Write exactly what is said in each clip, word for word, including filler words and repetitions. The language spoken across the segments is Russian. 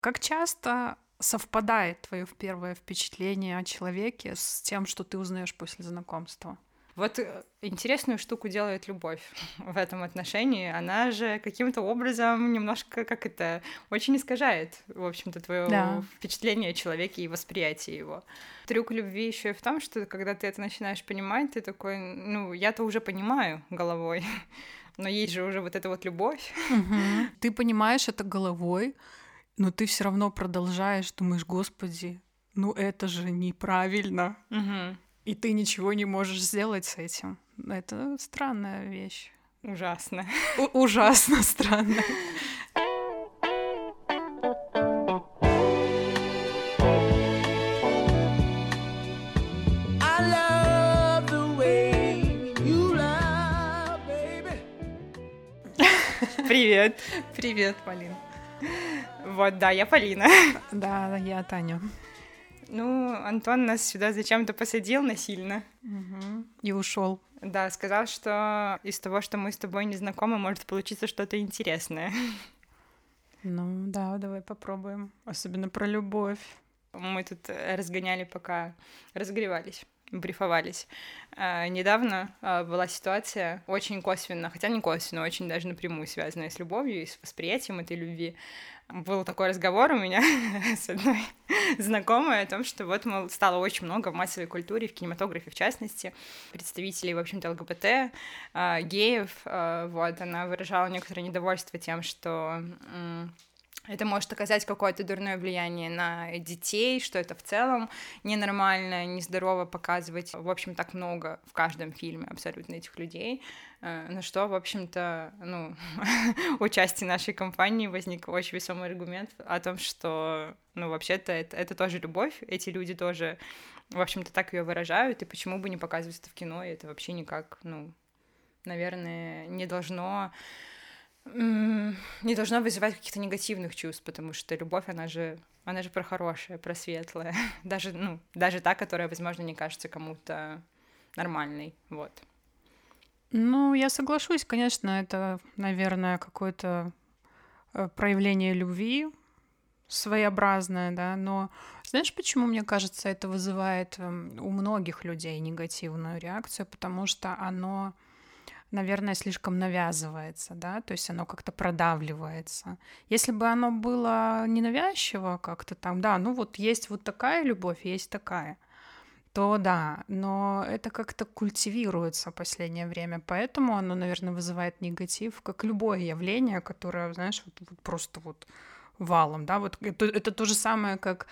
Как часто совпадает твое первое впечатление о человеке с тем, что ты узнаешь после знакомства? Вот э, интересную штуку делает любовь в этом отношении. Она же каким-то образом немножко, как это, очень искажает, в общем-то, твое Да. впечатление о человеке и восприятие его. Трюк любви еще и в том, что когда ты это начинаешь понимать, ты такой, ну, я-то уже понимаю головой, но есть же уже вот эта вот любовь. Мгм. Ты понимаешь это головой, но ты все равно продолжаешь, думаешь, господи, ну это же неправильно, Мгм. и ты ничего не можешь сделать с этим. Это странная вещь. Ужасно. У- ужасно странная. I love the way you lie, baby. Привет. Привет, Полин. Вот, да, я Полина. Да, я Таня. Ну, Антон нас сюда зачем-то посадил насильно. Мгм. И ушел. Да, сказал, что из того, что мы с тобой не знакомы, может получиться что-то интересное. Ну да, давай попробуем. Особенно про любовь. Мы тут э, разгоняли, пока разогревались, брифовались. А, недавно а, была ситуация очень косвенно, хотя не косвенно, очень даже напрямую связанная с любовью и с восприятием этой любви. Был такой разговор у меня с одной знакомой о том, что вот, мол, стало очень много в массовой культуре, в кинематографе в частности, представителей, в общем-то, ЛГБТ, а, геев. А, вот, она выражала некоторое недовольство тем, что м, это может оказать какое-то дурное влияние на детей, что это в целом ненормально, нездорово показывать, в общем, так много в каждом фильме абсолютно этих людей. Э, На что, в общем-то, ну, у части нашей компании возник очень весомый аргумент о том, что, ну, вообще-то это, это тоже любовь, эти люди тоже, в общем-то, так ее выражают, и почему бы не показывать это в кино, и это вообще никак, ну, наверное, не должно м, не должно вызывать каких-то негативных чувств, потому что любовь, она же, она же про хорошее, про светлое, даже, ну, даже та, которая, возможно, не кажется кому-то нормальной, вот. Ну, я соглашусь, конечно, это, наверное, какое-то э, проявление любви своеобразное, да, но знаешь, почему, мне кажется, это вызывает эм, у многих людей негативную реакцию? Потому что оно, наверное, слишком навязывается, да, то есть оно как-то продавливается. Если бы оно было ненавязчиво как-то там, да, ну вот есть вот такая любовь, есть такая, то да, но это как-то культивируется в последнее время, поэтому оно, наверное, вызывает негатив, как любое явление, которое, знаешь, вот, вот просто вот валом, да, вот это, это то же самое, как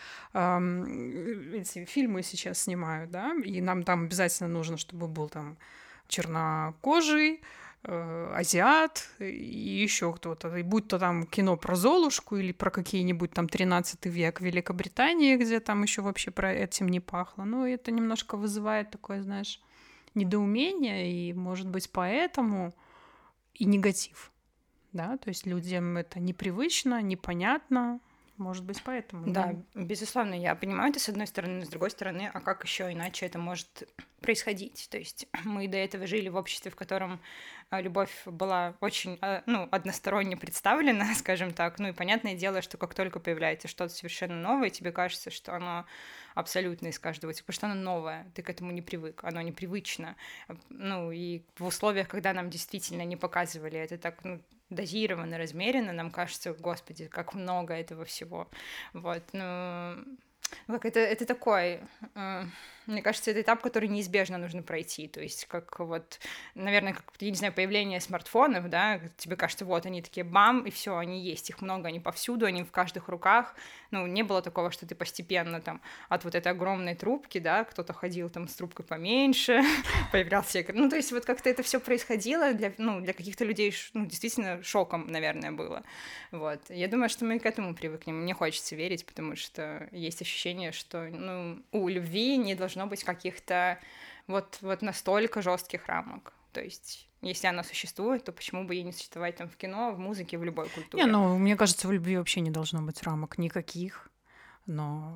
эм, эти фильмы сейчас снимают, да, и нам там обязательно нужно, чтобы был там чернокожий, э, азиат и еще кто-то. И будь то там кино про Золушку или про какие-нибудь там тринадцатый век в Великобритании, где там еще вообще про этим не пахло. Ну, это немножко вызывает такое, знаешь, недоумение, и, может быть, поэтому и негатив. Да, то есть людям это непривычно, непонятно, может быть, поэтому, Да, ну, безусловно, я понимаю это с одной стороны, но с другой стороны, а как еще иначе это может происходить? То есть мы до этого жили в обществе, в котором а, любовь была очень, а, ну, односторонне представлена, скажем так. Ну и понятное дело, что как только появляется что-то совершенно новое, тебе кажется, что оно абсолютно из каждого, типа, что оно новое, ты к этому не привык, оно непривычно. Ну и в условиях, когда нам действительно не показывали это так, ну, дозированно, размеренно, нам кажется, господи, как много этого всего. Вот, ну, как это, это такой, э, мне кажется, это этап, который неизбежно нужно пройти, то есть как вот, наверное, как, я не знаю, появление смартфонов, да, тебе кажется, вот они такие бам, и все, они есть, их много, они повсюду, они в каждых руках, ну, не было такого, что ты постепенно там от вот этой огромной трубки, да, кто-то ходил там с трубкой поменьше, появлялся экран, ну, то есть вот как-то это все происходило для, ну, для каких-то людей, ну, действительно шоком, наверное, было, вот, я думаю, что мы к этому привыкнем, мне хочется верить, потому что есть ощущение, что, ну, у любви не должно быть каких-то вот, вот настолько жестких рамок. То есть, если она существует, то почему бы ей не существовать там в кино, в музыке, в любой не, культуре? ну, мне кажется, в любви вообще не должно быть рамок никаких, но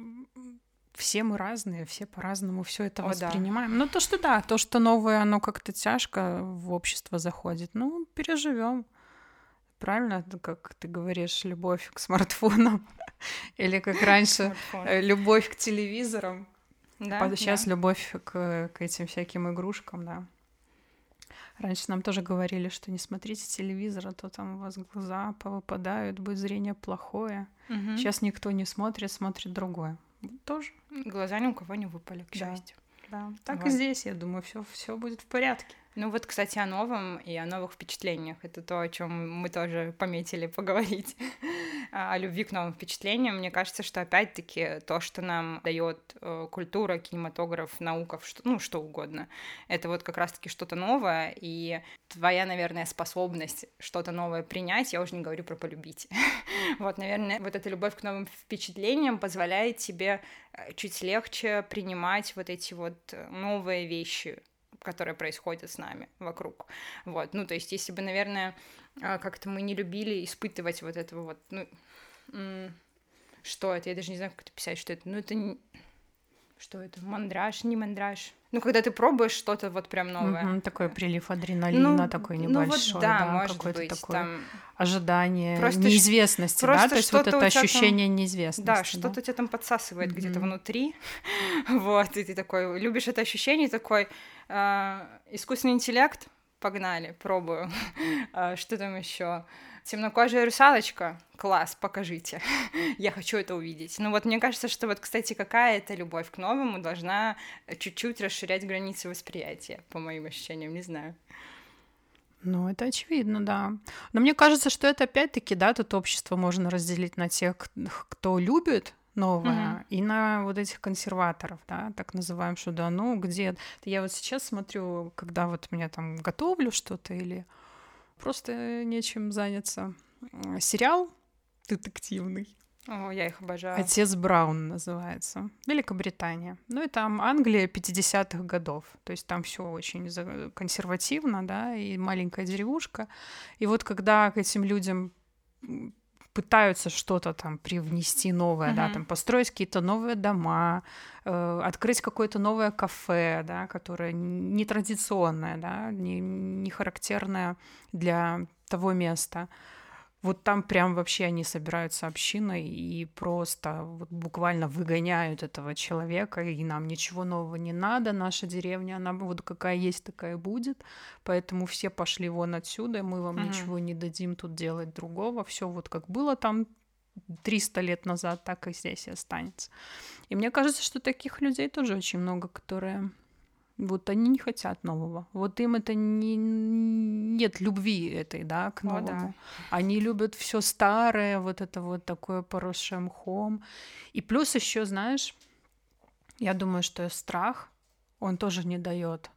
все мы разные, все по-разному все это О, да. воспринимаем. Ну, то, что да, то, что новое, оно как-то тяжко в общество заходит, ну, переживем. правильно, это как ты говоришь, любовь к смартфонам или как раньше Смартфон. э, любовь к телевизорам, Да, сейчас да. любовь к, к этим всяким игрушкам, да. Раньше нам тоже говорили, что не смотрите телевизор, а то там у вас глаза повыпадают, будет зрение плохое. Мгм. Сейчас никто не смотрит, смотрит другое. Тоже, Глаза ни у кого не выпали, к да. счастью. Да. Так и Вот. здесь, я думаю, все, все будет в порядке. Ну вот, кстати, о новом и о новых впечатлениях. Это то, о чем мы тоже пометили поговорить. О любви к новым впечатлениям. Мне кажется, что опять-таки то, что нам дает э, культура, кинематограф, наука, что, ну что угодно, это вот как раз-таки что-то новое, и твоя, наверное, способность что-то новое принять, я уже не говорю про полюбить. Вот, наверное, вот эта любовь к новым впечатлениям позволяет тебе э, чуть легче принимать вот эти вот э, новые вещи, которые происходят с нами вокруг. Вот, ну, то есть, если бы, наверное, а, как-то мы не любили испытывать вот этого вот, ну, м, что это, я даже не знаю, как это писать, что это, ну, это, не- что это, мандраж, не мандраж. Ну, когда ты пробуешь что-то вот прям новое. Мгм, такой прилив адреналина, такой ну небольшой, вот да, да, может какое-то быть, такое там... ожидание Просто ш- неизвестности, да, просто то есть вот что-то это у тебя там- ощущение неизвестности. Да, что-то тебя там подсасывает где-то Мгм. внутри, вот, и ты такой, любишь это ощущение, такой, а, искусственный интеллект, погнали, пробую. А, что там еще? Темнокожая русалочка, класс, покажите. Я хочу это увидеть. Ну вот мне кажется, что вот, кстати, какая-то любовь к новому должна чуть-чуть расширять границы восприятия, по моим ощущениям, не знаю. Ну, это очевидно, да. Но мне кажется, что это опять-таки, да, тут общество можно разделить на тех, к- кто любит новое, Мгм. и на вот этих консерваторов, да, так называем, что да, ну, где... Я вот сейчас смотрю, когда вот меня там готовлю что-то или просто нечем заняться, м, сериал детективный. О, я их обожаю. «Отец Браун» называется. Великобритания. Ну и там Англия пятидесятых годов. То есть там все очень за- консервативно, да, и маленькая деревушка. И вот когда к этим людям м, пытаются что-то там привнести новое, да, Мгм. там построить какие-то новые дома, э, открыть какое-то новое кафе, да, которое нетрадиционное, да, не, не характерное для того места. Вот там прям вообще они собираются общиной и просто вот буквально выгоняют этого человека, и нам ничего нового не надо, наша деревня, она вот какая есть, такая и будет, поэтому все пошли вон отсюда, мы вам Мгм. ничего не дадим тут делать другого, все вот как было там триста лет назад, так и здесь и останется. И мне кажется, что таких людей тоже очень много, которые... Вот они не хотят нового. Вот им это не... нет любви этой, да, к О, новому. да. Они любят все старое, вот это вот такое поросшее мхом. И плюс еще, знаешь, я думаю, что страх, он тоже не дает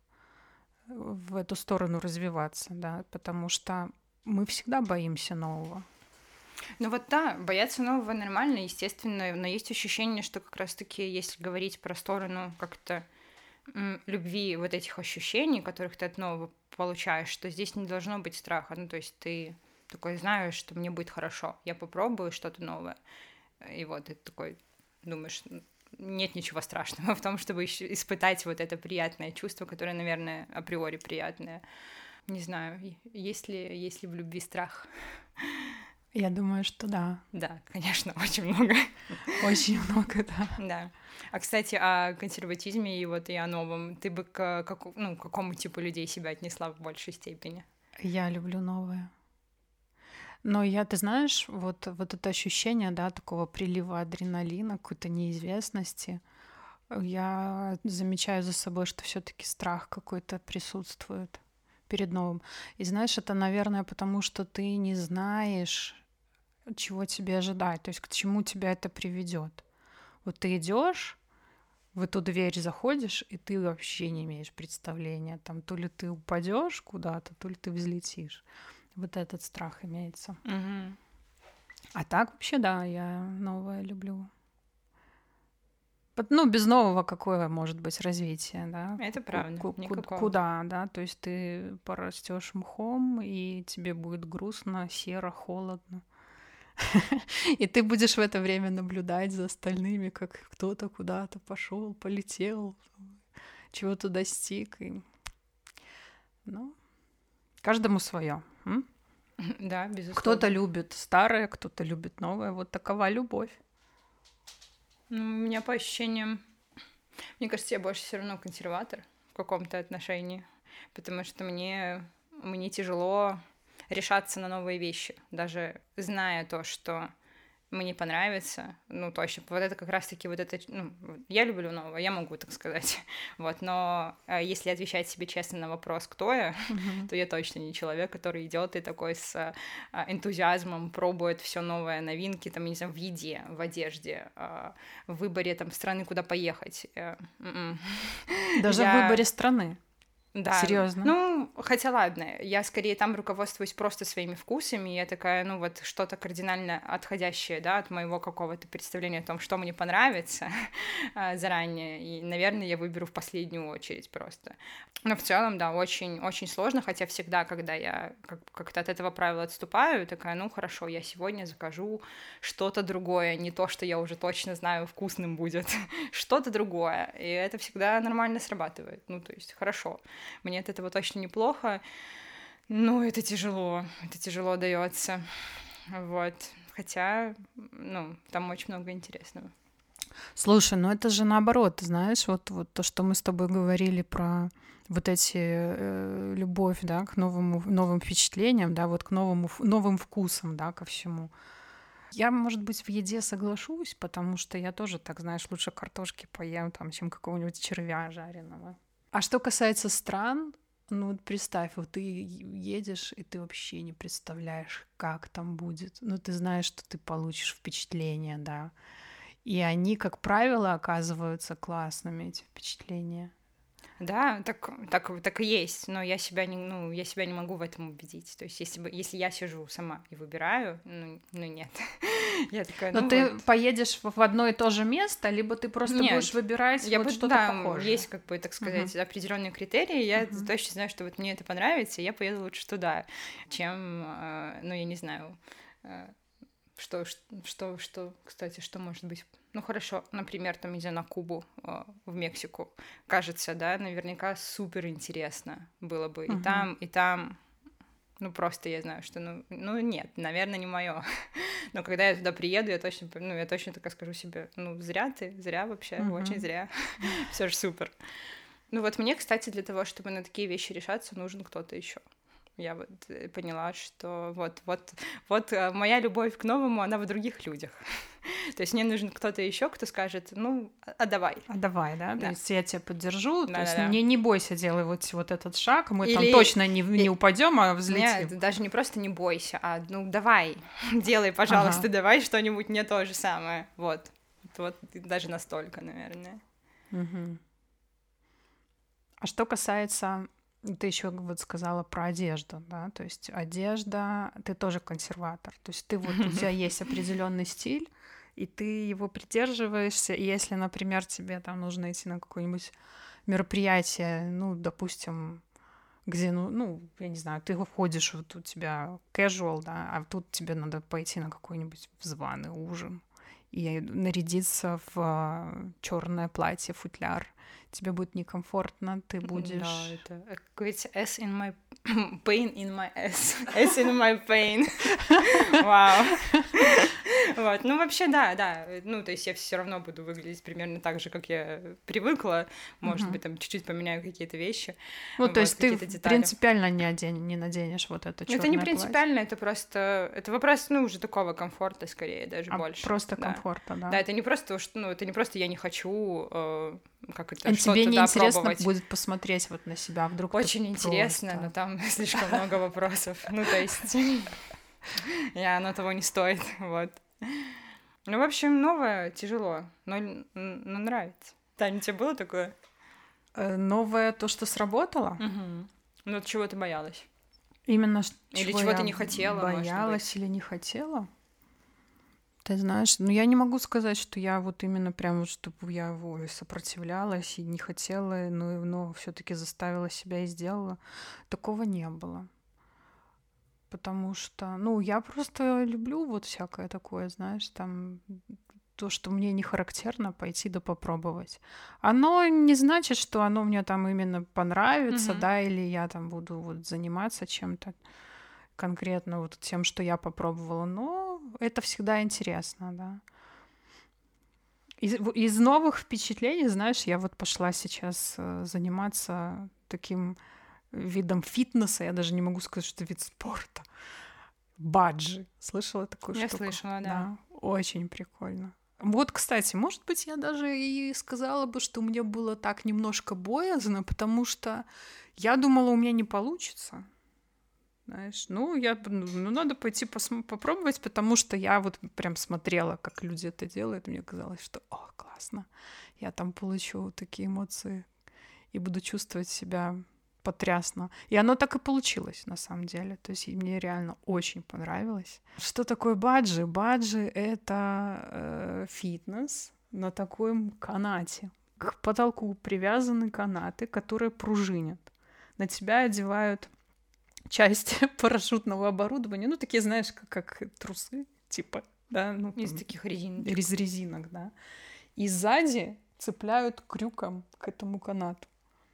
в эту сторону развиваться, да, потому что мы всегда боимся нового. Ну вот да, бояться нового нормально, естественно, но есть ощущение, что как раз-таки, если говорить про сторону как-то м, любви, вот этих ощущений, которых ты от нового получаешь, что здесь не должно быть страха. Ну, то есть ты такой знаешь, что мне будет хорошо, я попробую что-то новое. И вот ты такой думаешь, «Н- нет ничего страшного в том, чтобы ещё испытать вот это приятное чувство, которое, наверное, априори приятное. Не знаю, и- есть ли, есть ли в любви страх? Я думаю, что да, Да, конечно, очень много. очень много, да. Да. А, кстати, о консерватизме и вот и о новом. Ты бы к, каку- ну, к какому типу людей себя отнесла в большей степени? Я люблю новое. Но я, ты знаешь, вот, вот это ощущение, да, такого прилива адреналина, какой-то неизвестности, я замечаю за собой, что все-таки страх какой-то присутствует перед новым. И знаешь, это, наверное, потому что ты не знаешь, чего тебе ожидать, то есть к чему тебя это приведет. Вот ты идешь, в эту дверь заходишь, и ты вообще не имеешь представления, там то ли ты упадешь куда-то, то ли ты взлетишь. Вот этот страх имеется. Мгм. А так вообще, да, я новое люблю. Пот- Ну, без нового какое может быть развитие, да? Это Ку- правда, ку- ку- никакого. Куда, да? То есть ты порастешь мхом, и тебе будет грустно, серо, холодно. И ты будешь в это время наблюдать за остальными, как кто-то куда-то пошел, полетел, чего-то достиг. И... Ну, каждому свое. Да, безусловно. Кто-то любит старое, кто-то любит новое. Вот такова любовь. Ну, у меня по ощущениям, мне кажется, я больше все равно консерватор в каком-то отношении, потому что мне, мне тяжело решаться на новые вещи, даже зная то, что мне понравится, ну, точно, вот это как раз-таки вот это, ну, я люблю новое, я могу так сказать, вот, но э, если отвечать себе честно на вопрос, кто я, uh-huh. то я точно не человек, который идет и такой с э, энтузиазмом пробует все новое, новинки, там, не знаю, в еде, в одежде, э, в выборе, там, страны, куда поехать. Э, Даже я... в выборе страны? Да. Серьезно? Ну, хотя ладно, я скорее там руководствуюсь просто своими вкусами, и я такая, ну вот что-то кардинально отходящее, да, от моего какого-то представления о том, что мне понравится заранее, и, наверное, я выберу в последнюю очередь просто. Но в целом, да, очень-очень сложно, хотя всегда, когда я как-то от этого правила отступаю, такая, ну хорошо, я сегодня закажу что-то другое, не то, что я уже точно знаю вкусным будет, что-то другое, и это всегда нормально срабатывает, ну то есть хорошо. Мне от этого точно неплохо, но это тяжело, это тяжело дается, вот, хотя, ну, там очень много интересного. Слушай, ну это же наоборот, знаешь, вот, вот то, что мы с тобой говорили про вот эти э, любовь, да, к новому, новым впечатлениям, да, вот к новому, новым вкусам, да, ко всему. Я, может быть, в еде соглашусь, потому что я тоже, так знаешь, лучше картошки поем, там, чем какого-нибудь червя жареного. А что касается стран, ну вот представь, вот ты едешь, и ты вообще не представляешь, как там будет. Ну ты знаешь, что ты получишь впечатления, да. И они, как правило, оказываются классными, эти впечатления. Да, так, так, так и есть, но я себя не, ну, я себя не могу в этом убедить. То есть, если бы, если я сижу сама и выбираю, ну, ну нет. Я такая, но ну ты вот. Поедешь в одно и то же место, либо ты просто нет, будешь выбирать я вот бы, что-то да, похожее. Есть, как бы, так сказать, uh-huh. определенные критерии. Я uh-huh. точно знаю, что вот мне это понравится, и я поеду лучше туда, чем, ну, я не знаю, что, что, что, кстати, что может быть. Ну, хорошо, например, там, не знаю, на Кубу, э, в Мексику. Кажется, да, наверняка супер интересно было бы uh-huh. и там, и там. Ну, просто я знаю, что, ну, ну нет, наверное, не мое. Но когда я туда приеду, я точно, ну, я точно так скажу себе, ну, зря ты, зря вообще, uh-huh. очень зря. Все же супер. Ну, вот мне, кстати, для того, чтобы на такие вещи решаться, нужен кто-то еще. Я вот поняла, что вот, вот, вот моя любовь к новому, она в других людях. То есть мне нужен кто-то еще, кто скажет, ну, а давай. А давай, да? да. То есть я тебя поддержу, да, то есть да, не, да. не бойся, делай вот, вот этот шаг, мы Или... там точно не, не упадем, а взлетим. Нет, даже не просто не бойся, а ну давай, делай, пожалуйста, ага. давай что-нибудь не то же самое. Вот, вот даже настолько, наверное. Угу. А что касается... Ты еще вот сказала про одежду, да, то есть одежда, ты тоже консерватор, то есть ты вот, у тебя есть определенный стиль, и ты его придерживаешься, и если, например, тебе там нужно идти на какое-нибудь мероприятие, ну, допустим, где, ну, ну, я не знаю, ты входишь, вот у тебя casual, да, а тут тебе надо пойти на какой-нибудь званый ужин и нарядиться в черное платье, футляр, тебе будет некомфортно, ты будешь... Да, это, как говорится, S in my... pain in my S. S in my pain. Вау. Вот, ну вообще, да, да, ну, то есть я все равно буду выглядеть примерно так же, как я привыкла, может uh-huh. быть, там чуть-чуть поменяю какие-то вещи. Ну, вот, то есть ты детали. принципиально не, одень, не наденешь вот это чёрное Это не принципиально, платье. Это просто, это вопрос, ну, уже такого комфорта, скорее, даже а больше. Просто да. комфорта, да. Да, это не просто, ну, это не просто я не хочу, э, как это, а что-то тебе не да, интересно пробовать. Будет посмотреть вот на себя, вдруг Очень интересно, просто... но там слишком много вопросов, ну, то есть, и оно того не стоит, вот. Ну, в общем, новое тяжело, но, но нравится. Таня, тебе было такое? Новое то, что сработало? Угу. Ну, от чего ты боялась? Именно или чего, чего я ты не хотела, боялась или не хотела? Ты знаешь, ну я не могу сказать, что я вот именно прям, чтобы я ой, сопротивлялась и не хотела, но, но все-таки заставила себя и сделала. Такого не было. Потому что, ну, я просто люблю вот всякое такое, знаешь, там то, что мне не характерно, пойти да попробовать. Оно не значит, что оно мне там именно понравится, mm-hmm. да, или я там буду вот заниматься чем-то. конкретно вот тем, что я попробовала, но это всегда интересно, да. Из, в- из новых впечатлений, знаешь, я вот пошла сейчас э, заниматься таким видом фитнеса, я даже не могу сказать, что это вид спорта. Баджи. Слышала такую Я штуку? слышала, да. Да, очень прикольно. Вот, кстати, может быть, я даже и сказала бы, что мне было так немножко боязно, потому что я думала, у меня не получится. Знаешь, ну, я, б- ну, ну, надо пойти посм- попробовать, потому что я вот прям смотрела, как люди это делают, и мне казалось, что, о, классно, я там получу такие эмоции и буду чувствовать себя потрясно. И оно так и получилось, на самом деле. То есть и мне реально очень понравилось. Что такое баджи? Баджи — это э, фитнес на таком канате. К потолку привязаны канаты, которые пружинят. На тебя одевают часть парашютного оборудования, ну, такие, знаешь, как, как трусы, типа, да, ну, Из там, таких резиночек. из резинок, да. И сзади цепляют крюком к этому канату.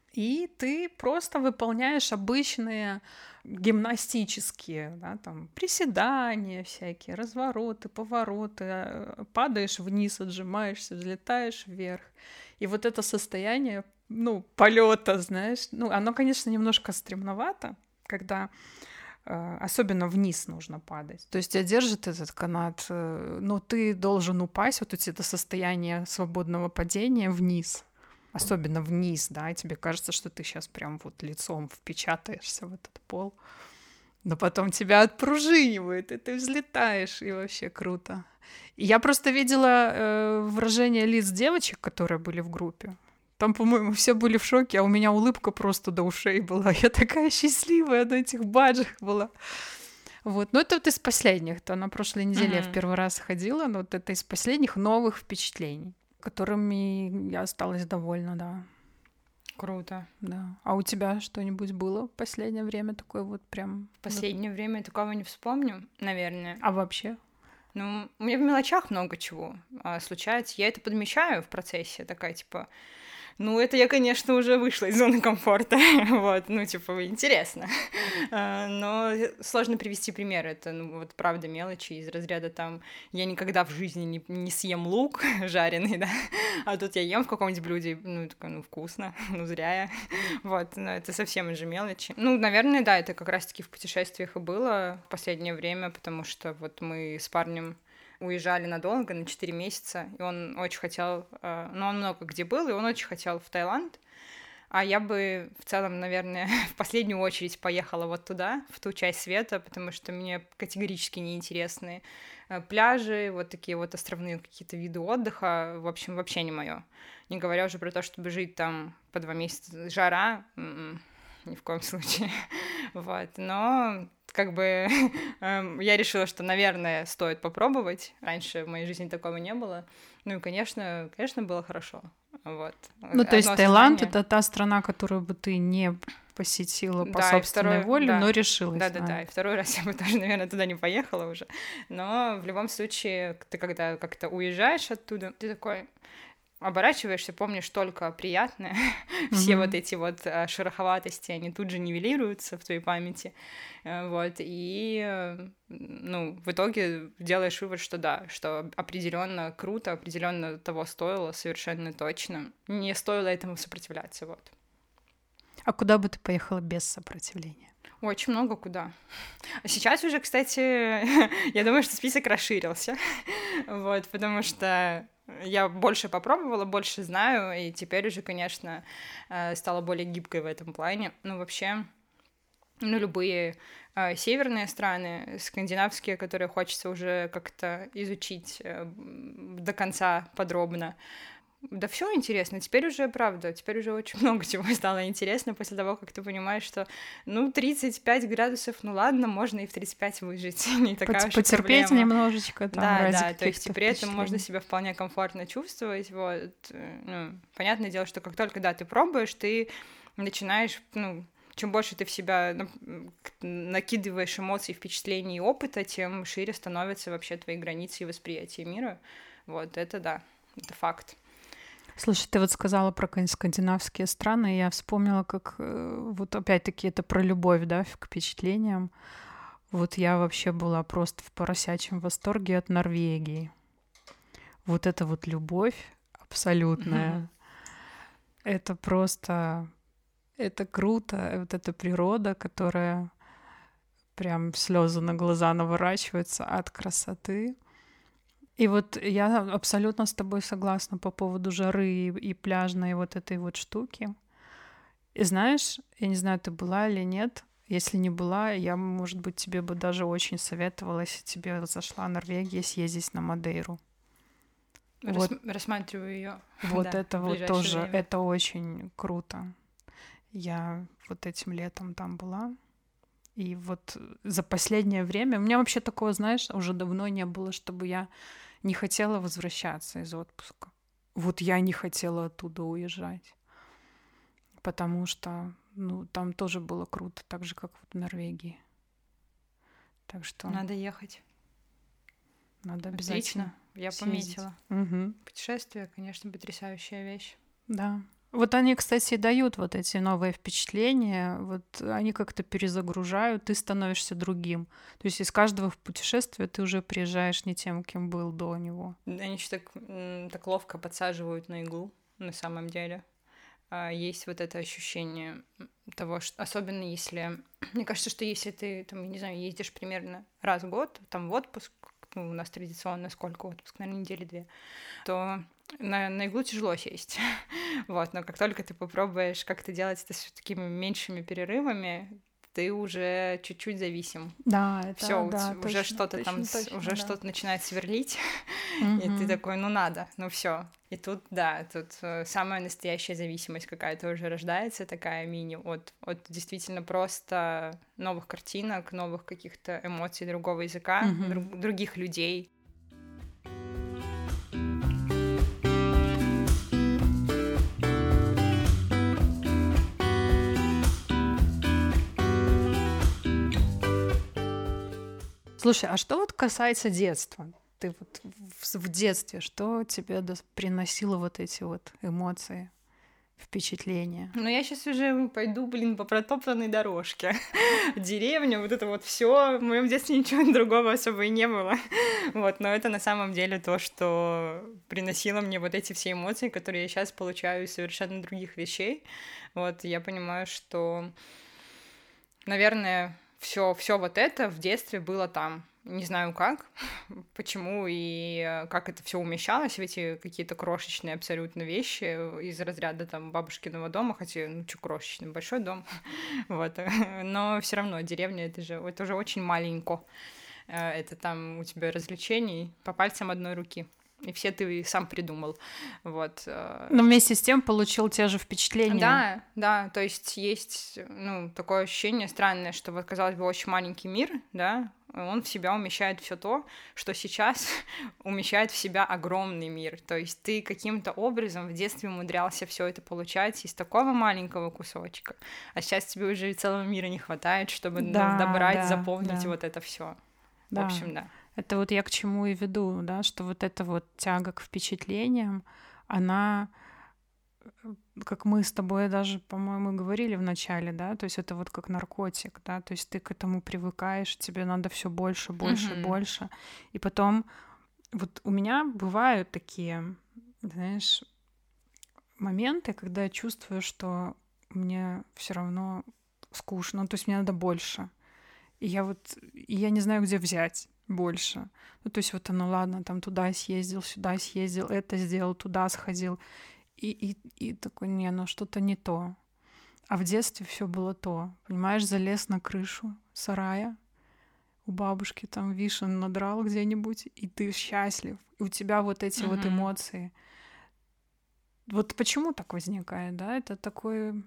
И ты просто выполняешь обычные гимнастические, да, там, приседания всякие, развороты, повороты, э, падаешь вниз, отжимаешься, взлетаешь вверх. И вот это состояние, ну, полета, знаешь, ну, оно, конечно, немножко стремновато, когда э, особенно вниз нужно падать. То есть тебя держит этот канат, э, но ты должен упасть, вот у тебя это состояние свободного падения вниз, особенно вниз, да, и тебе кажется, что ты сейчас прям вот лицом впечатаешься в этот пол, но потом тебя отпружинивает, и ты взлетаешь, и вообще круто. И я просто видела э, выражение лиц девочек, которые были в группе. Там, по-моему, все были в шоке, а у меня улыбка просто до ушей была. Я такая счастливая на этих баджах была. Вот. Но это вот из последних. То на прошлой неделе я в Мгм. первый раз ходила, но вот это из последних новых впечатлений, которыми я осталась довольна, да. Круто. Да. А у тебя что-нибудь было в последнее время такое вот прям... В последнее время я такого не вспомню, наверное. А вообще? Ну, у меня в мелочах много чего а, случается. Я это подмечаю в процессе, такая, типа, ну, это я, конечно, уже вышла из зоны комфорта, вот, ну, типа, интересно. А, но сложно привести пример, это, ну, вот, правда, мелочи из разряда, там, я никогда в жизни не, не съем лук жареный, да, а тут я ем в каком-нибудь блюде, ну, такая, ну, вкусно, ну, зря я, вот, но это совсем уже мелочи. Ну, наверное, да, это как раз-таки в путешествиях и было в последнее время, потому что вот мы с парнем уезжали надолго, на четыре месяца, и он очень хотел, э, ну, он много где был, и он очень хотел в Таиланд, а я бы в целом, наверное, в последнюю очередь поехала вот туда, в ту часть света, потому что мне категорически неинтересны э, пляжи, вот такие вот островные какие-то виды отдыха, в общем, вообще не мое. Не говоря уже про то, чтобы жить там по два месяца, жара, м-м, ни в коем случае, вот, но как бы эм, я решила, что, наверное, стоит попробовать. Раньше в моей жизни такого не было. Ну и, конечно, конечно, было хорошо. Вот. Ну, то есть Одно Таиланд — осознание. это та страна, которую бы ты не посетила по Да, и собственной второй, воле, да. но решилась Да, на да, да. И второй раз я бы тоже, наверное, туда не поехала уже. Но в любом случае, ты когда как-то уезжаешь оттуда, ты такой оборачиваешься, помнишь только приятное, все Мгм. вот эти вот э, шероховатости, они тут же нивелируются в твоей памяти, Э, вот, и, э, ну, в итоге делаешь вывод, что да, что определенно круто, определенно того стоило, совершенно точно, не стоило этому сопротивляться, вот. А куда бы ты поехала без сопротивления? Очень много куда. А сейчас уже, кстати, я думаю, что список расширился, вот, потому что я больше попробовала, больше знаю, и теперь уже, конечно, э, стала более гибкой в этом плане. Ну, вообще, ну, любые э, северные страны, скандинавские, которые хочется уже как-то изучить э, м, до конца подробно. Да все интересно. Теперь уже, правда, теперь уже очень много чего стало интересно после того, как ты понимаешь, что, ну, тридцать пять градусов, ну ладно, можно и в тридцать пять выжить, не такая уж и Потерпеть проблема. немножечко там Да, ради да, то есть и каких-то при этом можно впечатлений. себя вполне комфортно чувствовать, вот. э, Ну, понятное дело, что как только, да, ты пробуешь, ты начинаешь, ну, чем больше ты в себя ну, м, к- накидываешь эмоций, впечатлений и опыта, тем шире становятся вообще твои границы и восприятие мира. Вот, это да, это факт. Слушай, ты вот сказала про кон- скандинавские страны, и я вспомнила, как э, вот опять-таки это про любовь, да, к впечатлениям. Вот я вообще была просто в поросячьем восторге от Норвегии. Вот эта вот любовь абсолютная. Это просто... Это круто. Вот эта природа, которая прям слезы на глаза наворачивается от красоты. И вот я абсолютно с тобой согласна по поводу жары и, и пляжной вот этой вот штуки. И знаешь, я не знаю, ты была или нет. Если не была, я, может быть, тебе бы даже очень советовала, если тебе зашла Норвегия, съездить на Мадейру. Рас- Вот, Рассматриваю ее. вот Да, это в вот ближайшее тоже, время. это очень круто. Я вот этим летом там была. И вот за последнее время... У меня вообще такого, знаешь, уже давно не было, чтобы я не хотела возвращаться из отпуска. Вот я не хотела оттуда уезжать. Потому что, ну, там тоже было круто, так же, как вот в Норвегии. Так что Надо ехать. надо обязательно Отлично, я съездить. пометила. Мгм. Путешествие, конечно, потрясающая вещь. Да. Вот они, кстати, дают вот эти новые впечатления, вот они как-то перезагружают, ты становишься другим. То есть из каждого путешествия ты уже приезжаешь не тем, кем был до него. Они еще так, м, так ловко подсаживают на иглу, на самом деле. А, Есть вот это ощущение м, того, что особенно если... Мне кажется, что если ты, там, я не знаю, ездишь примерно раз в год, там, в отпуск, ну, у нас традиционно сколько отпуск, наверное, недели две, то на, на иглу тяжело сесть. Вот, но как только ты попробуешь как-то делать это с такими меньшими перерывами, ты уже чуть-чуть зависим. Да, это Все, да, уже точно, что-то там, точно, с- точно, уже да. что-то начинает сверлить, и ты Мгм. такой, ну надо, ну все. И тут, да, тут э, самая настоящая зависимость какая-то уже рождается, такая мини, от, от действительно просто новых картинок, новых каких-то эмоций другого языка, Мгм. друг- других людей. Слушай, а что вот касается детства? Ты вот в, в детстве, что тебе дос- приносило вот эти вот эмоции, впечатления? Но я сейчас уже пойду, блин, по протоптанной дорожке. Деревня, вот это вот все. В моем детстве ничего другого особо и не было. Вот, но это на самом деле то, что приносило мне вот эти все эмоции, которые я сейчас получаю из совершенно других вещей. Вот, я понимаю, что, наверное, все, все вот это в детстве было там. Не знаю как, почему и э, как это все умещалось в эти какие-то крошечные абсолютно вещи из разряда там бабушкиного дома, хотя, ну, что крошечный, большой дом, вот, но все равно деревня, это же, это уже очень маленько, Э, это там у тебя развлечений по пальцам одной руки, и все ты сам придумал, вот. э, Но вместе с тем получил те же впечатления. Да, да, то есть есть, ну, такое ощущение странное, что вот, казалось бы, очень маленький мир, да, он в себя умещает все то, что сейчас умещает в себя огромный мир. То есть ты каким-то образом в детстве умудрялся все это получать из такого маленького кусочка, а сейчас тебе уже целого мира не хватает, чтобы ну, Да, добрать, да, заполнить да. вот это все. В Да. общем, да. Это вот я к чему и веду, да, что вот эта вот тяга к впечатлениям, она, э, как мы с тобой даже, по-моему, говорили в начале, да, то есть это вот как наркотик, да, то есть ты к этому привыкаешь, тебе надо все больше, больше, Мгм. больше, и потом вот у меня бывают такие, знаешь, моменты, когда я чувствую, что мне все равно скучно, то есть мне надо больше. И я вот, и я не знаю, где взять больше. Ну, то есть вот оно, ладно, там туда съездил, сюда съездил, это сделал, туда сходил. И, и, и такой, не, ну что-то не то. А в детстве все было то. Понимаешь, залез на крышу сарая, у бабушки там вишен надрал где-нибудь, и ты счастлив. И у тебя вот эти вот Мгм. эмоции. Вот почему так возникает, да? Это такое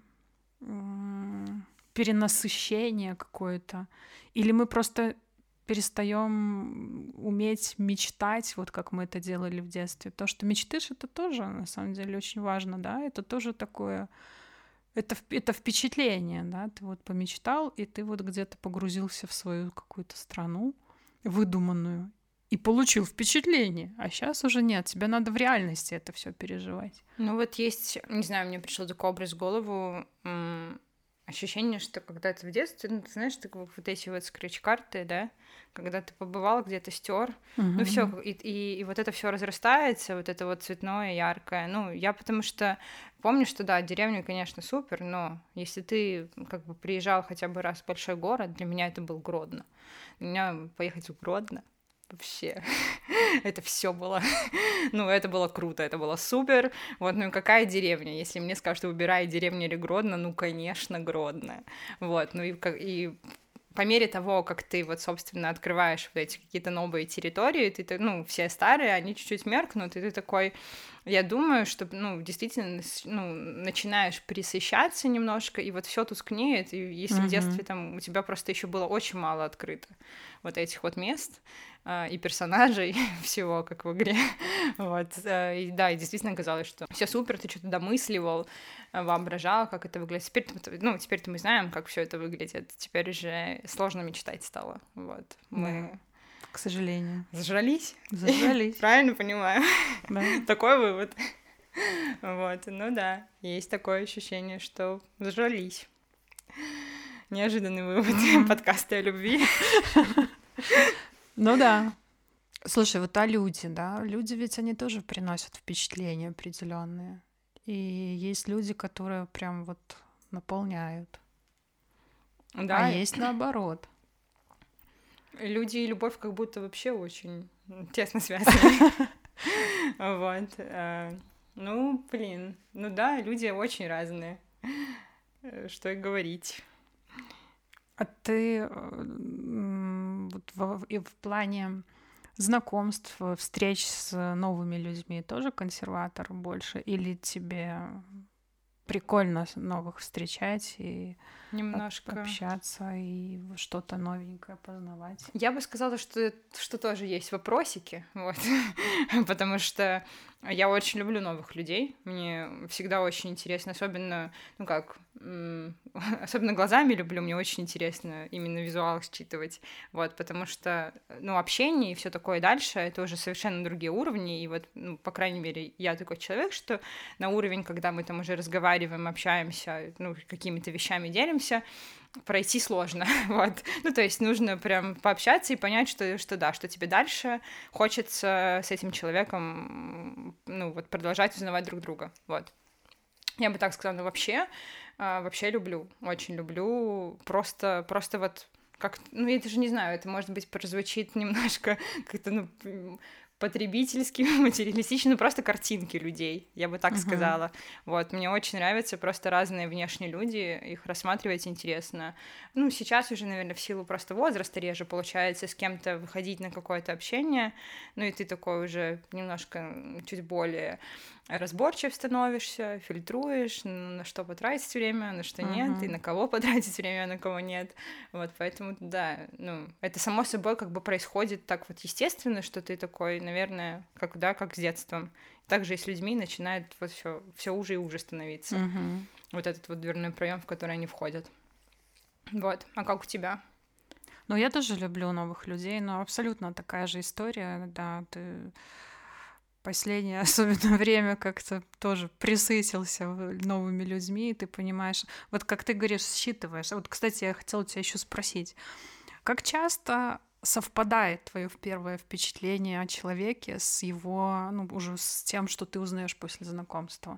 м, перенасыщение какое-то. Или мы просто перестаем уметь мечтать, вот как мы это делали в детстве. То, что мечтаешь, это тоже, на самом деле, очень важно, да? Это тоже такое... Это, вп- это впечатление, да? Ты вот помечтал, и ты вот где-то погрузился в свою какую-то страну выдуманную и получил впечатление. А сейчас уже нет, тебе надо в реальности это все переживать. Ну вот есть, не знаю, мне пришел такой образ в голову, м, ощущение, что когда ты в детстве, ну, ты знаешь, так вот вот эти вот скретч-карты, да, когда ты побывал где-то, стер, ну все, Мгм. и, и, и вот это все разрастается, вот это вот цветное, яркое. Ну, я потому что помню, что да, деревня, конечно, супер, но если ты как бы приезжал хотя бы раз в большой город, для меня это был Гродно. Для меня поехать в Гродно вообще, это все было, ну, это было круто, это было супер. Вот, ну и какая деревня? Если мне скажут, что выбирай деревню или Гродно, ну, конечно, Гродно. Вот, ну и, как- и по мере того, как ты вот, собственно, открываешь вот эти какие-то новые территории, ты, та- ну, все старые, они чуть-чуть меркнут, и ты такой, я думаю, что, ну, действительно, с- ну, начинаешь присыщаться немножко, и вот все тускнеет, и если в детстве Мгм. там у тебя просто еще было очень мало открыто вот этих вот мест, а, и персонажей, всего, как в игре. Вот. э, И да, и действительно казалось, что все супер, ты что-то домысливал, э, воображал, как это выглядит. Теперь, ну, теперь-то мы знаем, как все это выглядит. Теперь уже сложно мечтать стало. Вот. Да, Мы к сожалению. зажрались. Зажрались, Правильно понимаю? да. Такой вывод. Вот. Ну да, есть такое ощущение, что зажрались. Неожиданный вывод Мгм. подкаста о любви. Ну да. Слушай, вот а люди, да, люди ведь они тоже приносят впечатления определенные. И есть люди, которые прям вот наполняют. А Да, есть наоборот. люди и любовь как будто вообще очень тесно связаны. Вот. э, Ну, блин. Ну да, люди очень разные. Э, Что и говорить. А ты э, м, вот во- и в плане знакомств, э, встреч с новыми людьми тоже консерватор больше? Или тебе прикольно с- новых встречать и об- Немножко. общаться и в- что-то новенькое познавать? Я бы сказала, что, что тоже есть вопросики, вот, потому что я очень люблю новых людей, мне всегда очень интересно, особенно, ну как, м, особенно глазами люблю, мне очень интересно именно визуал считывать, вот, потому что, ну, общение и все такое дальше, это уже совершенно другие уровни, и вот, ну, по крайней мере, я такой человек, что на уровень, когда мы там уже разговариваем, общаемся, ну, какими-то вещами делимся, пройти сложно, вот. Ну, то есть нужно прям пообщаться и понять, что, что да, что тебе дальше хочется с этим человеком, ну, вот, продолжать узнавать друг друга, вот. Я бы так сказала, но вообще, а, вообще люблю, очень люблю, просто, просто вот как, ну, я даже не знаю, это, может быть, прозвучит немножко как-то, ну, м, потребительски, материалистично, ну, просто картинки людей, я бы так Мгм. сказала. Вот, мне очень нравятся просто разные внешние люди, их рассматривать интересно. Ну, сейчас уже, наверное, в силу просто возраста реже получается с кем-то выходить на какое-то общение, ну, и ты такой уже немножко м, чуть более разборчив становишься, фильтруешь, на что потратить время, на что нет, и Мгм. на кого потратить время, а на кого нет. Вот, поэтому, да, ну, это само собой как бы происходит так вот естественно, что ты такой, наверное, как, да, как с детством. Также и с людьми начинает вот все, все уже и уже становиться. Мгм. Вот этот вот дверной проем, в который они входят. Вот, а как у тебя? Ну, я тоже люблю новых людей, но абсолютно такая же история, да, ты последнее, особенно время, как-то тоже присытился в- новыми людьми, и ты понимаешь, вот как ты говоришь, считываешь. А вот, кстати, я хотела тебя еще спросить, как часто совпадает твое первое впечатление о человеке с его, ну, уже с тем, что ты узнаешь после знакомства?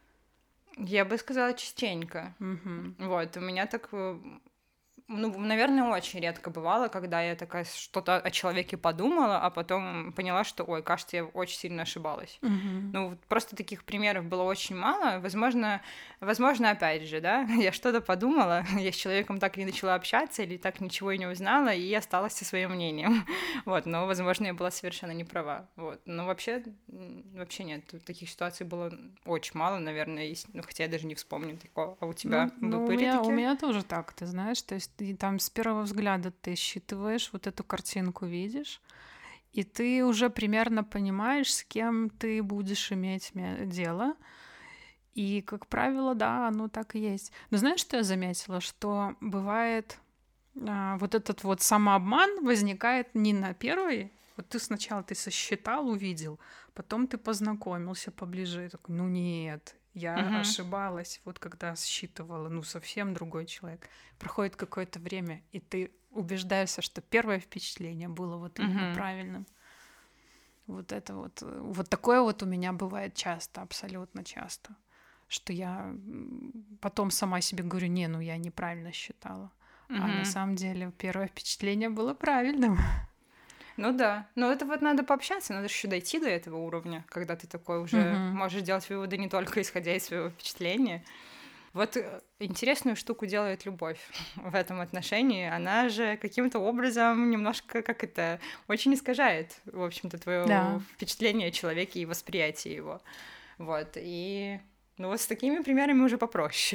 Я бы сказала частенько. Мгм. Вот, у меня так э, ну, наверное, очень редко бывало, когда я такая что-то о человеке подумала, а потом поняла, что, ой, кажется, я очень сильно ошибалась. Мгм. Ну, вот просто таких примеров было очень мало. Возможно, возможно, опять же, да, я что-то подумала, я с человеком так и не начала общаться, или так ничего и не узнала, и осталась со своим мнением. Вот, но, возможно, я была совершенно не права. Вот, но вообще, м, вообще нет, тут таких ситуаций было очень мало, наверное, есть, ну, хотя я даже не вспомню такого. А у тебя Ну, бы- ну, у были меня, у такие? меня тоже так, ты знаешь, то есть ты там с первого взгляда ты считываешь, вот эту картинку видишь, и ты уже примерно понимаешь, с кем ты будешь иметь ме- дело. И, как правило, да, оно так и есть. Но знаешь, что я заметила? Что бывает а, вот этот вот самообман возникает не на первый. Вот ты сначала ты сосчитал, увидел, потом ты познакомился поближе, и такой, ну нет. Я Мгм. ошибалась, вот когда считывала, ну, совсем другой человек. Проходит какое-то время, и ты убеждаешься, что первое впечатление было вот именно Мгм. правильным. Вот это вот, э, вот такое вот у меня бывает часто, абсолютно часто, что я м, потом сама себе говорю, не, ну я неправильно считала. А на Мгм. самом деле первое впечатление было правильным. Ну да, но это вот надо пообщаться, надо еще дойти до этого уровня, когда ты такой уже Мгм. можешь делать выводы не только исходя из своего впечатления. Вот э, интересную штуку делает любовь в этом отношении. Она же каким-то образом немножко, как это, очень искажает, в общем-то, твое Да. впечатление о человеке и восприятие его. Вот, и... Ну вот с такими примерами уже попроще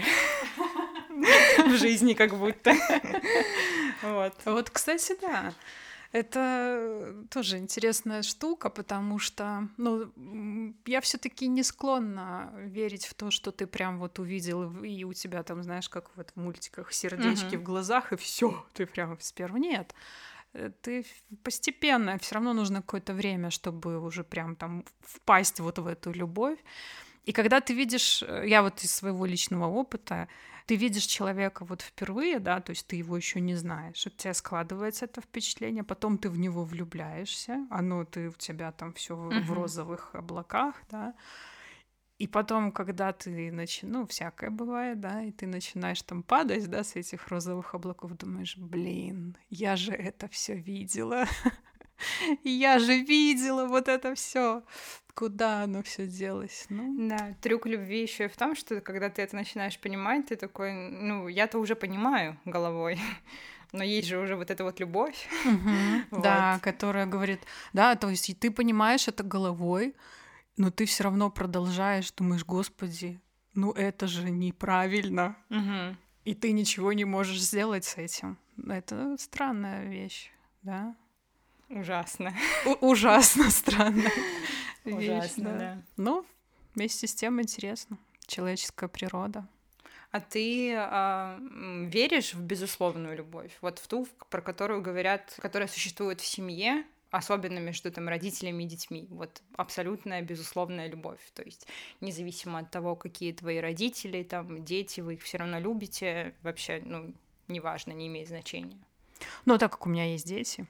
в жизни как будто. Вот. Вот, кстати, да. Это тоже интересная штука, потому что, ну, м, я все-таки не склонна верить в то, что ты прям вот увидел, и у тебя там, знаешь, как вот в мультиках сердечки Мгм. в глазах, и все, ты прям сперва. Нет. Э, Ты ф- постепенно, все равно нужно какое-то время, чтобы уже прям там впасть вот в эту любовь. И когда ты видишь, э, я вот из своего личного опыта, ты видишь человека вот впервые, да, то есть ты его еще не знаешь, у тебя складывается это впечатление, потом ты в него влюбляешься, оно ты у тебя там все в в Мгм. розовых облаках, да, и потом, когда ты начи... ну, всякое бывает, да, и ты начинаешь там падать, да, с этих розовых облаков, думаешь, блин, я же это все видела, я же видела вот это все, куда оно все делось, ну, Да, трюк любви еще и в том, что когда ты это начинаешь понимать, ты такой, ну, я-то уже понимаю головой, но есть же уже вот эта вот любовь, Мгм. вот. Да, которая говорит, да, то есть и ты понимаешь это головой, но ты все равно продолжаешь, думаешь, господи, ну это же неправильно, Мгм. и ты ничего не можешь сделать с этим. Это странная вещь, да? Ужасно, У- ужасно странная вещь, ужасно, да. да. Но вместе с тем интересно. Человеческая природа. А ты а, м, веришь в безусловную любовь? Вот в ту, в- про которую говорят, которая существует в семье, особенно между там родителями и детьми. Вот абсолютная безусловная любовь. То есть независимо от того, какие твои родители, там, дети, вы их все равно любите, вообще, ну, неважно, не имеет значения. Но так как у меня есть дети,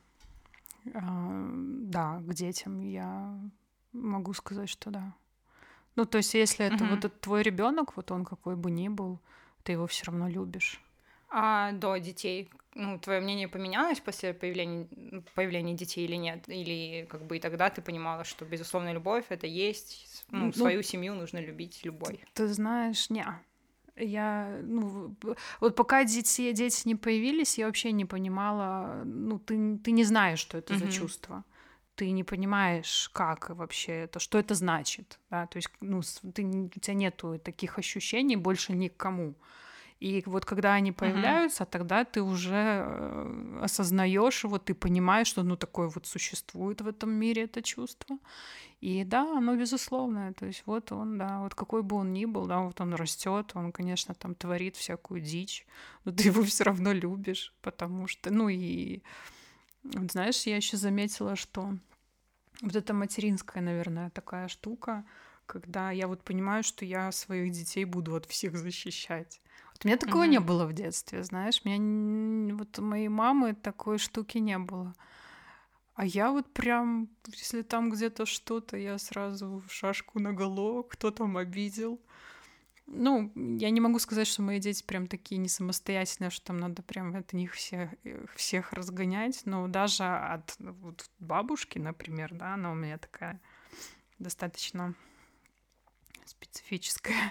а, да, к детям я могу сказать, что да. Ну, то есть, если это вот Мгм. этот твой ребенок, вот он какой бы ни был, ты его все равно любишь. А до детей, ну, твое мнение поменялось после появления, м, появления детей или нет? Или как бы и тогда ты понимала, что безусловная любовь это есть, с- ну, Ну, свою семью нужно любить любой. ты знаешь, не. Я, ну, б- вот пока дети, дети не появились, я вообще не понимала, ну, ты, н- ты не знаешь, что это за Мгм. чувство. Ты не понимаешь, как вообще это, что это значит, да, то есть, ну, с- ты, н- у тебя нету таких ощущений больше никому. И вот когда они Мгм. появляются, тогда ты уже э, осознаешь его, ты понимаешь, что ну такое вот существует в этом мире это чувство. И да, оно безусловное. То есть вот он, да, вот какой бы он ни был, да, вот он растет, он, конечно, там творит всякую дичь, но ты его все равно любишь, потому что, ну и вот знаешь, я еще заметила, что вот это материнская, наверное, такая штука, когда я вот понимаю, что я своих детей буду от всех защищать. Вот у меня такого не Мгм. было в детстве, знаешь, у меня н- вот у моей мамы такой штуки не было. А я вот прям, если там где-то что-то, я сразу шашку наголо, кто там обидел. Ну, я не могу сказать, что мои дети прям такие не самостоятельные, что там надо прям от них всех, э, всех разгонять. Но даже от вот бабушки, например, да, она у меня такая достаточно специфическая.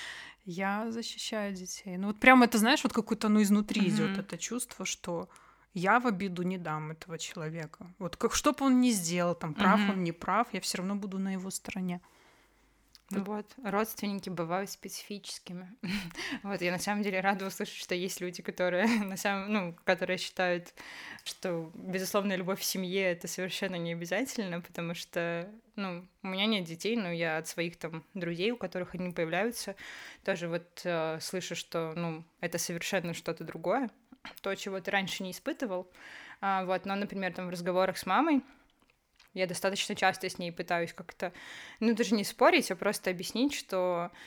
Я защищаю детей. Ну вот прям это, знаешь, вот какое-то, ну, изнутри идет Мгм. это чувство, что я в обиду не дам этого человека. Вот как что бы он ни сделал, там прав Мгм. он, не прав, я все равно буду на его стороне. Ну вот, родственники бывают специфическими. Вот, я на самом деле рада услышать, что есть люди, которые на самом, ну, которые считают, что безусловная любовь в семье это совершенно не обязательно, потому что, ну, у меня нет детей, но я от своих там друзей, у которых они появляются, тоже вот э, слышу, что, ну, это совершенно что-то другое, то, чего ты раньше не испытывал. А, вот, но, например, там в разговорах с мамой я достаточно часто с ней пытаюсь как-то, ну, даже не спорить, а просто объяснить, что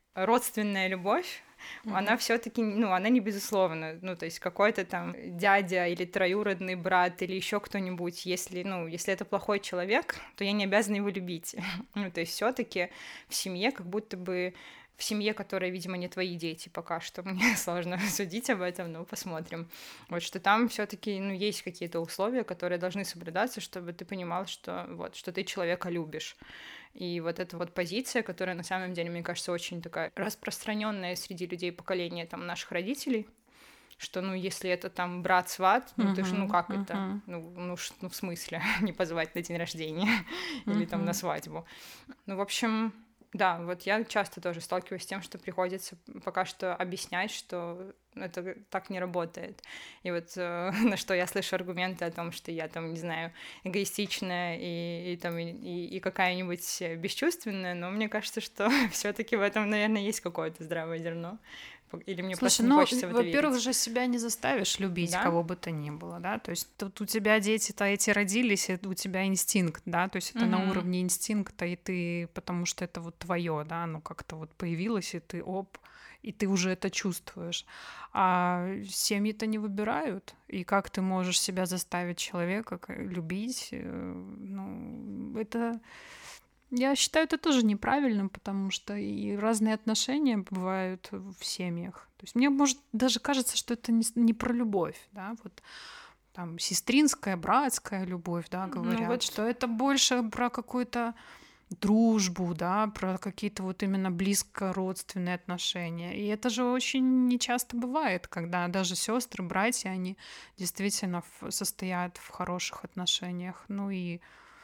родственная любовь, mm-hmm. она все-таки, ну, она не безусловна. Ну, то есть какой-то там дядя или троюродный брат или еще кто-нибудь, если, ну, если это плохой человек, то я не обязана его любить. Ну, то есть все-таки в семье как будто бы в семье, которая, видимо, не твои дети пока что, мне сложно судить об этом, но посмотрим. Вот что там все-таки, ну, есть какие-то условия, которые должны соблюдаться, чтобы ты понимал, что вот, что ты человека любишь. И вот эта вот позиция, которая на самом деле, мне кажется, очень такая распространенная среди людей поколения там наших родителей, что, ну, если это там брат-сват, ну, uh-huh, ты же, ну, как uh-huh. это? Ну, ну, ш, ну, в смысле, не позвать на день рождения uh-huh. или там на свадьбу. Ну, в общем... Да, вот я часто тоже сталкиваюсь с тем, что приходится пока что объяснять, что это так не работает. И вот э, на что я слышу аргументы о том, что я там, не знаю, эгоистичная и, и, там, и, и какая-нибудь бесчувственная, но мне кажется, что все-таки в этом, наверное, есть какое-то здравое зерно. Или мне Слушай, просто не ну, хочется в это во-первых, верить. же себя не заставишь любить Да? кого бы то ни было, да, то есть тут у тебя дети-то эти родились, это у тебя инстинкт, да, то есть это Мгм. на уровне инстинкта, и ты, потому что это вот твое, да, оно как-то вот появилось, и ты оп, и ты уже это чувствуешь. А семьи-то не выбирают, и как ты можешь себя заставить человека к- любить, э, ну, это... Я считаю, это тоже неправильным, потому что и разные отношения бывают в семьях. То есть мне, может, даже кажется, что это не, с- не про любовь, да, вот там сестринская, братская любовь, да, Ну говорят, вот, что это больше про какую-то дружбу, да, про какие-то вот именно близко родственные отношения. И это же очень нечасто бывает, когда даже сестры, братья, они действительно в- состоят в хороших отношениях. Ну и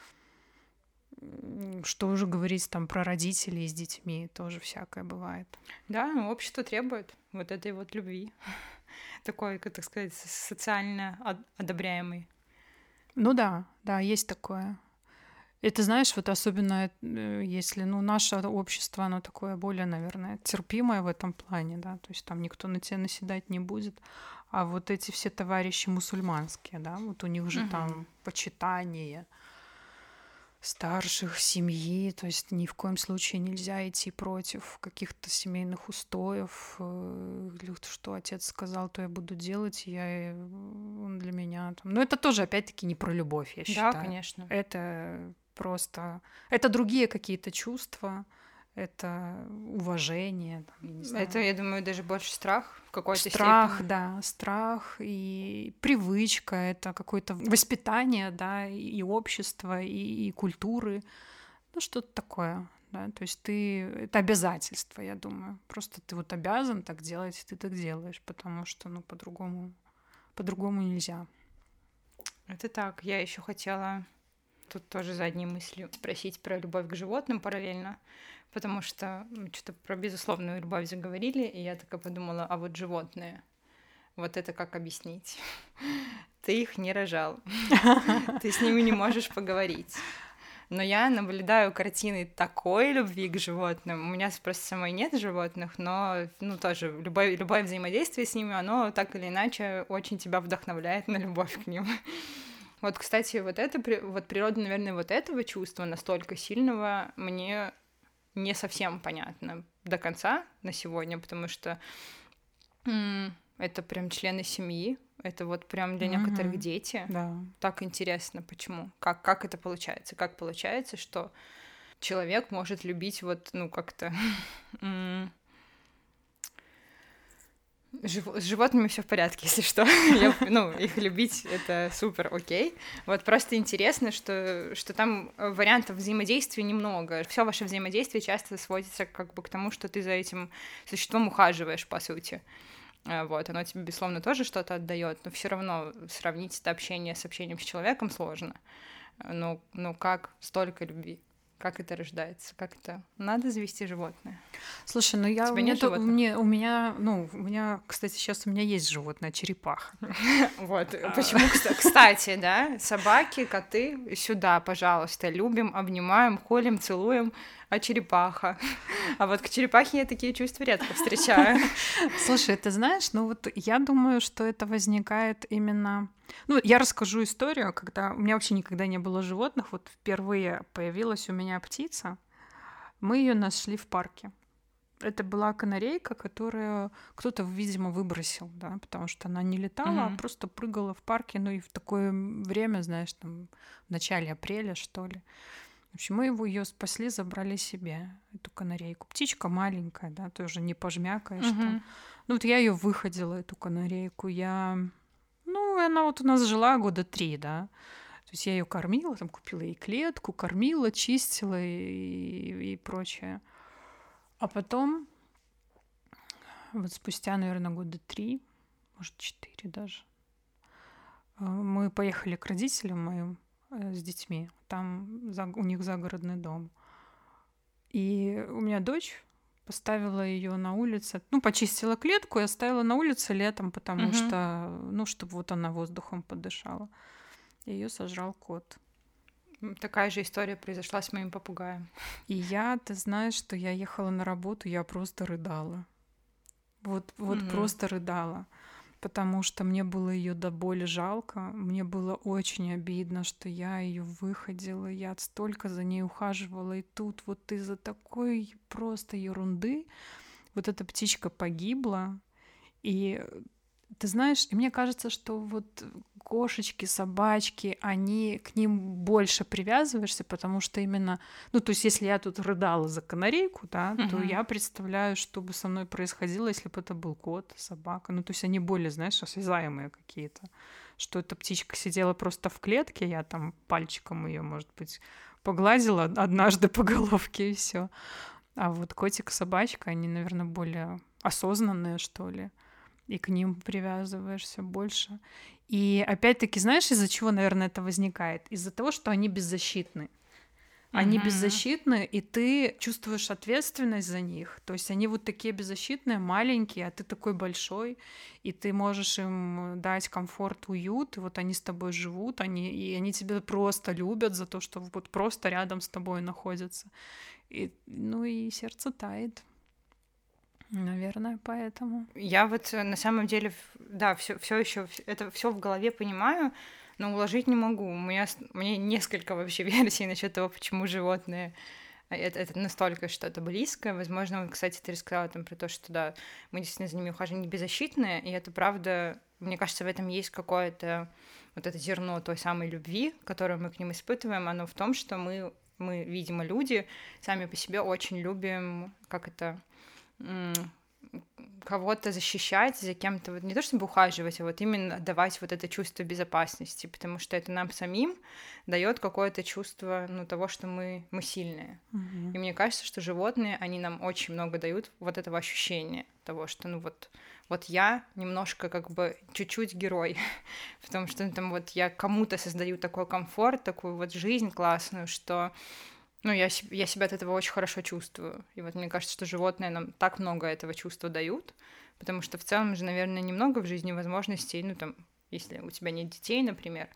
М, что уже говорить там про родителей с детьми, тоже всякое бывает. да, ну, общество требует вот этой вот любви, такой, как так сказать, со- социально од- одобряемой. Ну да, да, есть такое. Это, знаешь, вот особенно э, если, ну, наше общество, оно такое более, наверное, терпимое в этом плане, да, то есть там никто на тебя наседать не будет. А вот эти все товарищи мусульманские, да, вот у них же Мгм. там почитание старших семьи, то есть ни в коем случае нельзя идти против каких-то семейных устоев, э, или вот что отец сказал, то я буду делать, я, э, он для меня там. Но это тоже, опять-таки, не про любовь, я Да, считаю. конечно. Это просто... Это другие какие-то чувства, это уважение, там, я не знаю. Это, я думаю, даже больше страх в какой-то Страх, степени. да, страх и привычка, это какое-то воспитание, да, и общества, и, и культуры, ну что-то такое, да, то есть ты, это обязательство, я думаю, просто ты вот обязан так делать, и ты так делаешь, потому что, ну, по-другому, по-другому нельзя. Это так. Я еще хотела тут тоже задней мыслью спросить про любовь к животным параллельно, потому что ну, что-то про безусловную любовь заговорили, и я такая подумала, а вот животные, вот это как объяснить? Ты их не рожал, ты с ними не можешь поговорить. Но я наблюдаю картины такой любви к животным. У меня просто самой нет животных, но ну, тоже любое, любое взаимодействие с ними, оно так или иначе очень тебя вдохновляет на любовь к ним. Вот, кстати, вот это, при- вот природа, наверное, вот этого чувства настолько сильного мне не совсем понятно до конца на сегодня, потому что м, это прям члены семьи, это вот прям для некоторых Мгм. дети. Да. Так интересно, почему? Как, как это получается? Как получается, что человек может любить вот, ну, как-то... м, жив- С животными все в порядке, если что. Я, ну, их любить — это супер окей. Вот просто интересно, что, что там э, вариантов взаимодействия немного. Все ваше взаимодействие часто сводится как бы к тому, что ты за этим существом ухаживаешь, по сути. Э, Вот, оно тебе, безусловно, тоже что-то отдает, но все равно сравнить это общение с общением с человеком сложно. Э, Ну, ну как столько любви? Как это рождается? Как это? Надо завести животное. Слушай, ну У я у тебя меня, нет то- у животных? меня, у меня, ну, у меня, кстати, сейчас у меня есть животное, черепаха. Вот, А, почему, кста- кстати, да, собаки, коты, сюда, пожалуйста, любим, обнимаем, холим, целуем, а черепаха. А вот к черепахе я такие чувства редко встречаю. Слушай, ты знаешь, ну вот я думаю, что это возникает именно... Ну, я расскажу историю, когда у меня вообще никогда не было животных, вот впервые появилась у меня птица, мы ее нашли в парке. это была канарейка, которую кто-то, видимо, выбросил, да, потому что она не летала, а Мгм. просто прыгала в парке, ну и в такое время, знаешь, там в начале апреля, что ли. В общем, мы его ее спасли, забрали себе, эту канарейку. Птичка маленькая, да, тоже не пожмякаешь там. Мгм. Ну вот я ее выходила, эту канарейку. Я, ну, она вот у нас жила года три, да. То есть я ее кормила, там купила ей клетку, кормила, чистила и, и прочее. А потом, вот спустя, наверное, года три, может, четыре даже, э, мы поехали к родителям моим э, с детьми. Там за- у них загородный дом. И у меня дочь поставила ее на улице, ну, почистила клетку и оставила на улице летом, потому Мгм. что, ну, чтобы вот она воздухом подышала. Ее сожрал кот. М, Такая же история произошла с моим попугаем. И я, ты знаешь, что я ехала на работу, я просто рыдала. Вот, вот Мгм. просто рыдала. Потому что мне было ее до боли жалко. Мне было очень обидно, что я ее выходила. Я столько за ней ухаживала. И тут вот из-за такой просто ерунды вот эта птичка погибла. И ты знаешь, и мне кажется, что вот кошечки, собачки, они к ним больше привязываешься, потому что именно, ну, то есть если я тут рыдала за канарейку, да, то Мгм. я представляю, что бы со мной происходило, если бы это был кот, собака. Ну, то есть они более, знаешь, осязаемые какие-то. Что эта птичка сидела просто в клетке, я там пальчиком ее, может быть, погладила однажды по головке и все. А вот котик, собачка, они, наверное, более осознанные, что ли, и к ним привязываешься больше. И опять-таки, знаешь, из-за чего, наверное, это возникает? Из-за того, что они беззащитны. Они Мгм. беззащитны, и ты чувствуешь ответственность за них. То есть они вот такие беззащитные, маленькие, а ты такой большой, и ты можешь им дать комфорт, уют, и вот они с тобой живут, они, и они тебя просто любят за то, что вот просто рядом с тобой находятся. И, ну и сердце тает. Наверное, поэтому. Я вот э, на самом деле, ф- да, все, все еще это все в голове понимаю, но уложить не могу. У меня, с- у меня несколько вообще версий насчет того, почему животные а, это, это настолько что-то близкое. Возможно, вот, кстати, ты рассказала там про то, что да, мы действительно за ними ухаживаем не беззащитные, и это правда, мне кажется, в этом есть какое-то вот это зерно той самой любви, которую мы к ним испытываем, оно в том, что мы, мы, видимо, люди сами по себе очень любим, как это м, кого-то защищать, за кем-то, вот не то чтобы ухаживать, а вот именно давать вот это чувство безопасности, потому что это нам самим дает какое-то чувство, ну, того, что мы, мы сильные. Мгм. И мне кажется, что животные, они нам очень много дают вот этого ощущения того, что, ну, вот, вот я немножко как бы чуть-чуть герой, потому что ну, там вот я кому-то создаю такой комфорт, такую вот жизнь классную, что ну, я, се- я себя от этого очень хорошо чувствую. И вот мне кажется, что животные нам так много этого чувства дают, потому что в целом же, наверное, немного в жизни возможностей, ну, там, если у тебя нет детей, например,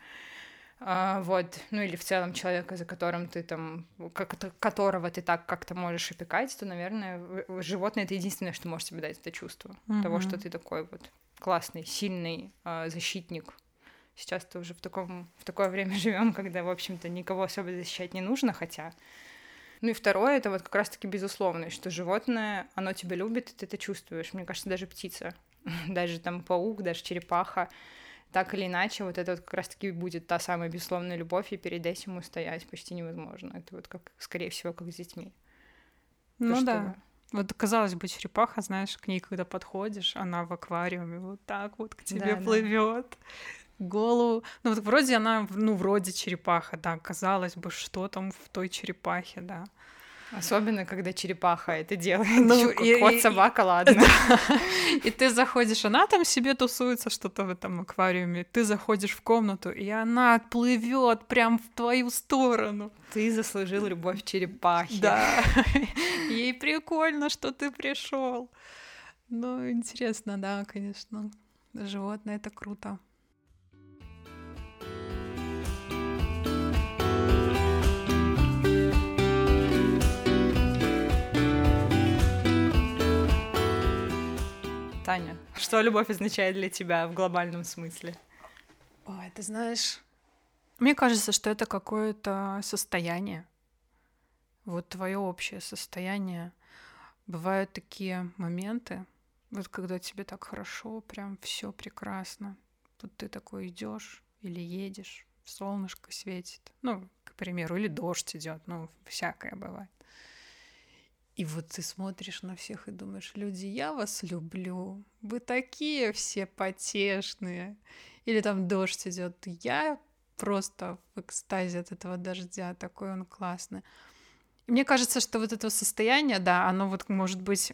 а, вот, ну, или в целом человека, за которым ты там, как, которого ты так как-то можешь опекать, то, наверное, в- в- животное — это единственное, что может тебе дать это чувство того, что Мгм. ты такой вот классный, сильный а, защитник. Сейчас-то уже в, таком, в такое время живем, когда, в общем-то, никого особо защищать не нужно, хотя ну и второе, это вот как раз-таки безусловность, что животное, оно тебя любит, и ты это чувствуешь. Мне кажется, даже птица, даже там паук, даже черепаха, так или иначе, вот это вот как раз-таки будет та самая безусловная любовь, и перед этим устоять почти невозможно. Это вот как, скорее всего, как с детьми. То, Ну что... да. Вот казалось бы, черепаха, знаешь, к ней, когда подходишь, она в аквариуме вот так вот к тебе Да, да. плывет, голову. Ну вот вроде она, ну вроде черепаха, да, казалось бы, что там в той черепахе, да. Особенно, когда черепаха это делает. Ну, Ещё и- кот, и- и- собака, ладно. Да. И ты заходишь, она там себе тусуется что-то в этом аквариуме. Ты заходишь в комнату, и она отплывет прям в твою сторону. Ты заслужил любовь черепахи. Да. Ей прикольно, что ты пришел. Ну, интересно, да, конечно. Животное это круто. Таня, что любовь означает для тебя в глобальном смысле? Ой, ты знаешь, мне кажется, что это какое-то состояние. Вот твое общее состояние. Бывают такие моменты, вот когда тебе так хорошо, прям все прекрасно. Тут ты такой идешь или едешь, солнышко светит, ну, к примеру, или дождь идет, ну, всякое бывает. И вот ты смотришь на всех и думаешь: люди, я вас люблю, вы такие все потешные. Или там дождь идет, я просто в экстазе от этого дождя, такой он классный. И мне кажется, что вот это состояние, да, оно вот может быть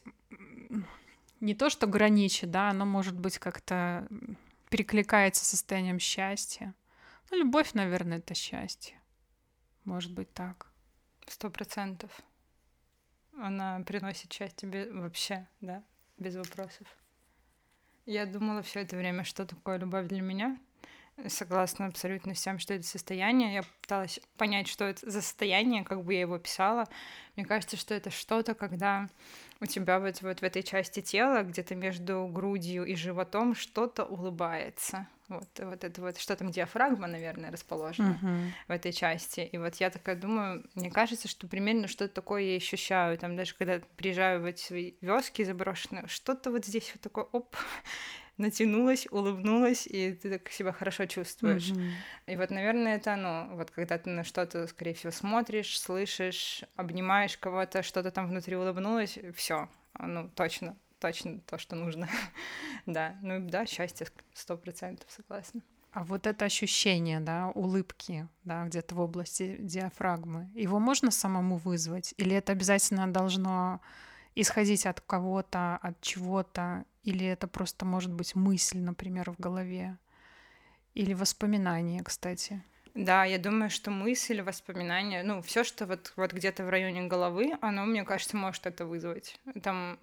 не то, что граничит, да, оно может быть как-то перекликается с состоянием счастья. Ну, любовь, наверное, это счастье. Может быть так. Сто процентов. Она приносит счастье без... вообще, да, без вопросов. Я думала все это время, что такое любовь для меня. Согласна абсолютно с тем, что это состояние. Я пыталась понять, что это за состояние, как бы я его писала. Мне кажется, что это что-то, когда у тебя вот, вот в этой части тела, где-то между грудью и животом, что-то улыбается. Вот, вот это вот, что там, диафрагма, наверное, расположена uh-huh. в этой части. И вот я такая думаю, мне кажется, что примерно что-то такое я ощущаю. Там даже когда приезжаю в эти свои вёски заброшенные, что-то вот здесь вот такое, оп, натянулась, улыбнулась, и ты так себя хорошо чувствуешь. Uh-huh. И вот, наверное, это оно. Вот когда ты на что-то, скорее всего, смотришь, слышишь, обнимаешь кого-то, что-то там внутри улыбнулось, все, ну, точно, точно то, что нужно. Да, ну да, счастье, сто процентов согласна. А вот это ощущение, да, улыбки, да, где-то в области диафрагмы, его можно самому вызвать? Или это обязательно должно исходить от кого-то, от чего-то? Или это просто может быть мысль, например, в голове? Или воспоминание, кстати? Да, я думаю, что мысль, воспоминания, ну, все, что вот, вот где-то в районе головы, оно, мне кажется, может это вызвать. Там,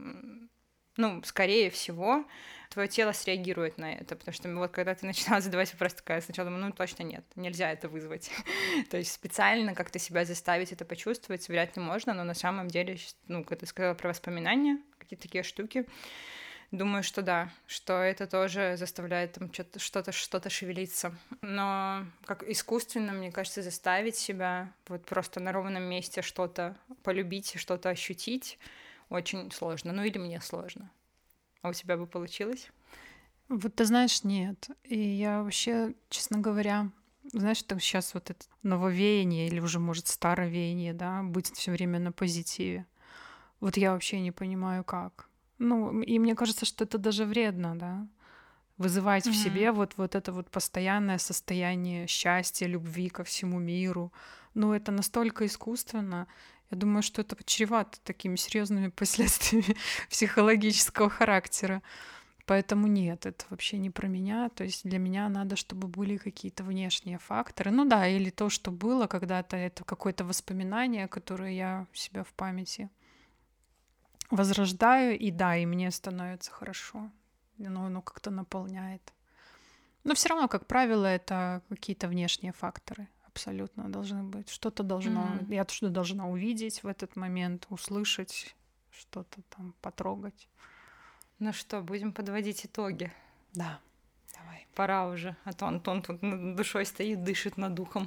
ну, скорее всего, твое тело среагирует на это, потому что вот когда ты начинала задавать вопрос, такая сначала думаю, ну, точно нет, нельзя это вызвать. То есть специально как-то себя заставить это почувствовать вряд ли можно, но на самом деле, ну, когда ты сказала про воспоминания, какие-то такие штуки, думаю, что да, что это тоже заставляет там что-то, что-то, что-то шевелиться. Но как искусственно, мне кажется, заставить себя вот просто на ровном месте что-то полюбить, что-то ощутить очень сложно. Ну или мне сложно. А у тебя бы получилось? Вот ты знаешь, нет. И я вообще, честно говоря, знаешь, там сейчас вот это нововеяние или уже, может, старовеяние, да, быть все время на позитиве. Вот я вообще не понимаю, как. Ну, и мне кажется, что это даже вредно, да, вызывать mm-hmm. в себе вот, вот это вот постоянное состояние счастья, любви ко всему миру. Ну, это настолько искусственно. Я думаю, что это чревато такими серьезными последствиями психологического характера. Поэтому нет, это вообще не про меня. То есть для меня надо, чтобы были какие-то внешние факторы. Ну да, или то, что было когда-то, это какое-то воспоминание, которое я у себя в памяти возрождаю, и да, и мне становится хорошо. Оно, оно как-то наполняет. Но все равно, как правило, это какие-то внешние факторы. Абсолютно должны быть. Что-то должно... Mm-hmm. Я что-то должна увидеть в этот момент, услышать, что-то там потрогать. Ну что, будем подводить итоги? Да, давай. Пора уже, а то Антон тут над душой стоит, дышит над духом.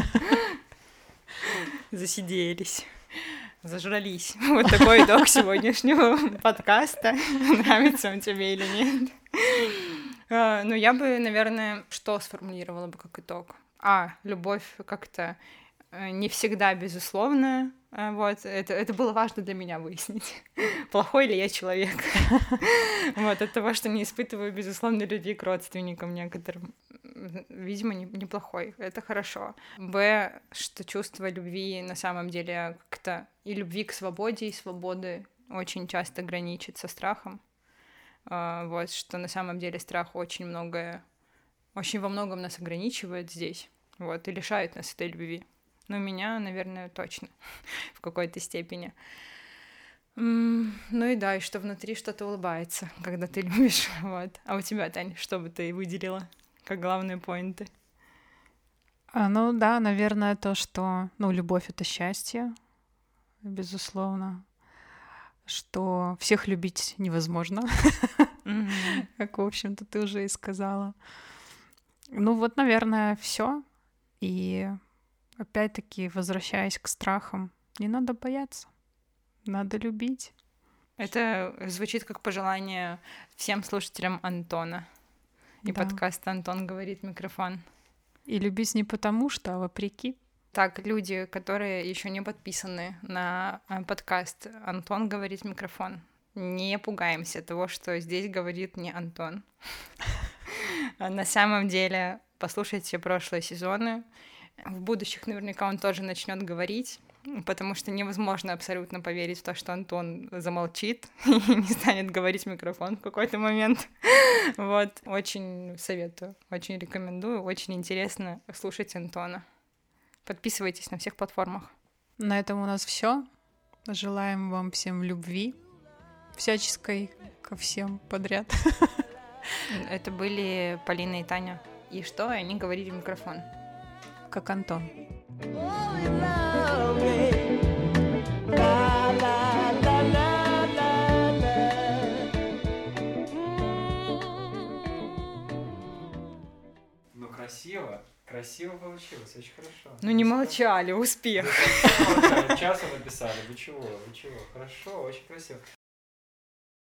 Засиделись. Зажрались. Вот такой итог сегодняшнего подкаста. Нравится он тебе или нет? Ну, я бы, наверное, что сформулировала бы как итог? А, любовь как-то не всегда безусловная. Вот, это, это было важно для меня выяснить, плохой ли я человек. Вот, от того, что не испытываю безусловной любви к родственникам некоторым. Видимо, не, неплохой. Это хорошо. Б, что чувство любви на самом деле как-то и любви к свободе, и свободы очень часто граничит со страхом. Вот, что на самом деле страх очень многое, очень во многом нас ограничивает здесь. Вот, и лишает нас этой любви. Но меня, наверное, точно в какой-то степени. Ну и да, и что внутри что-то улыбается, когда ты любишь. Вот. А у тебя, Тань, что бы ты выделила как главные поинты? А, ну да, наверное, то, что ну, любовь — это счастье, безусловно. Что всех любить невозможно, mm-hmm. как, в общем-то, ты уже и сказала. Ну вот, наверное, все. И опять-таки, возвращаясь к страхам, не надо бояться, надо любить. Это звучит как пожелание всем слушателям Антона. И Да. подкаст «Антон говорит в микрофон». И любить не потому что, а вопреки. Так, люди, которые еще не подписаны на э, подкаст «Антон говорит в микрофон», не пугаемся того, что здесь говорит не Антон. На самом деле, послушайте прошлые сезоны. В будущих наверняка он тоже начнет говорить, потому что невозможно абсолютно поверить в то, что Антон замолчит и не станет говорить в микрофон в какой-то момент. Вот, очень советую, очень рекомендую, очень интересно слушать Антона. Подписывайтесь на всех платформах. На этом у нас все. Желаем вам всем любви, всяческой ко всем подряд. Это были Полина и Таня. И что? Они говорили в микрофон. Как Антон. Oh, you love me. La, la, la, la, la, la. Ну, красиво. Красиво получилось, очень хорошо. Ну не молчали, успех. Вы часом написали, вы чего, вы чего? Хорошо, очень красиво.